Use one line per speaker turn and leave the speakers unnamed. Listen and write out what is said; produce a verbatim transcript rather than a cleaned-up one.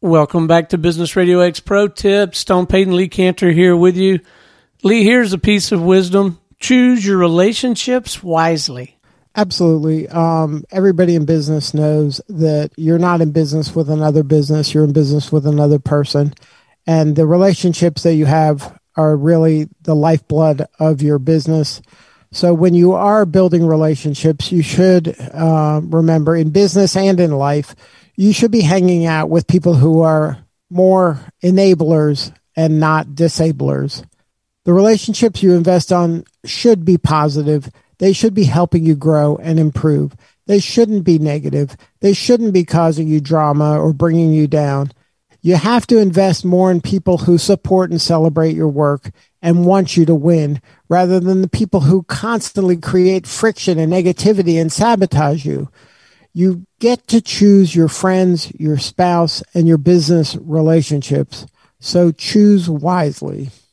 Welcome back to Business Radio X Pro Tips. Stone Payton, Lee Cantor here with you. Lee, here's a piece of wisdom. Choose your relationships wisely.
Absolutely. Um, everybody in business knows that you're not in business with another business. You're in business with another person. And the relationships that you have are really the lifeblood of your business. So when you are building relationships, you should uh, remember in business and in life, you should be hanging out with people who are more enablers and not disablers. The relationships you invest on should be positive. They should be helping you grow and improve. They shouldn't be negative. They shouldn't be causing you drama or bringing you down. You have to invest more in people who support and celebrate your work and want you to win, rather than the people who constantly create friction and negativity and sabotage you. You get to choose your friends, your spouse, and your business relationships. So choose wisely.